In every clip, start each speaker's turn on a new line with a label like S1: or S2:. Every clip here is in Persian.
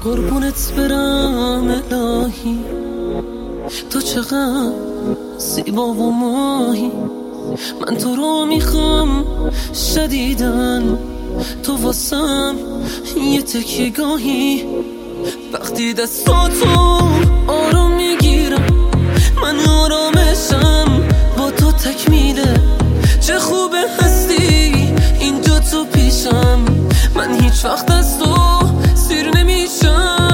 S1: قربونت برم الهی، تو چقدر زیبا و ماهی. من تو رو میخوام شدیدن، تو واسم یه تکیه گاهی. وقتی دستاتو آروم میگیرم من آرامشم با تو تکمیله. چه خوبه هستی اینجا تو پیشم، من هیچ وقت از تو سیر نمیشم.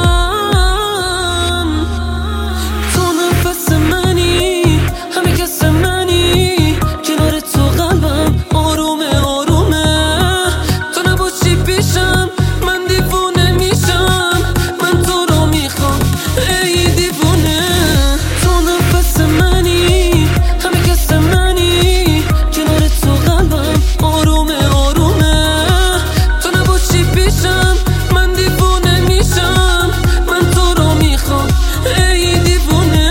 S1: تو نفس منی، همه کس منی، کنار تو قلبم آرومه آرومه. تو نباشی پیشم من دیوونه میشم، من تو رو میخوام ای دیوونه. تو نفس منی، همه کس منی، کنار تو قلبم آرومه آرومه. تو نباشی پیشم من دیوونه میشم، من تو رو میخوام ای دیوونه.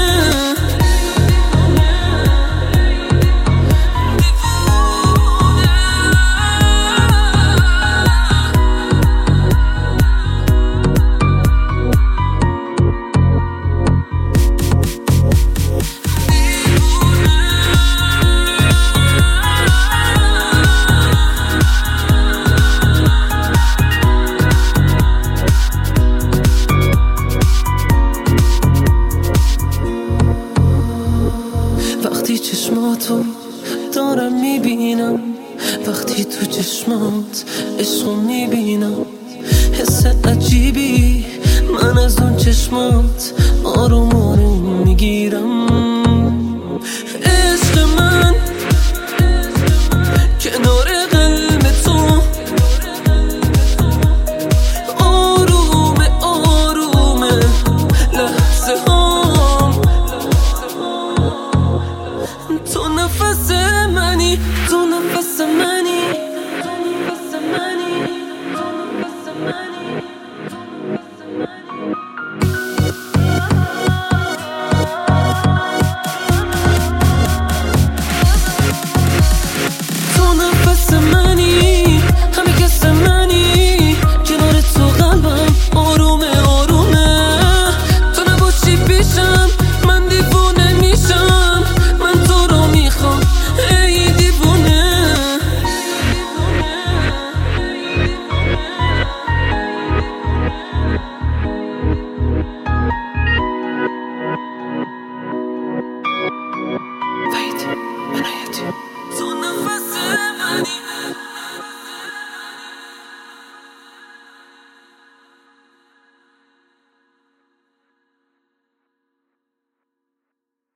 S1: وقتی چشماتو دارم میبینم، وقتی تو چشمات عشقو میبینم، حس عجیبی من از اون چشمات آروم آروم میگیرم.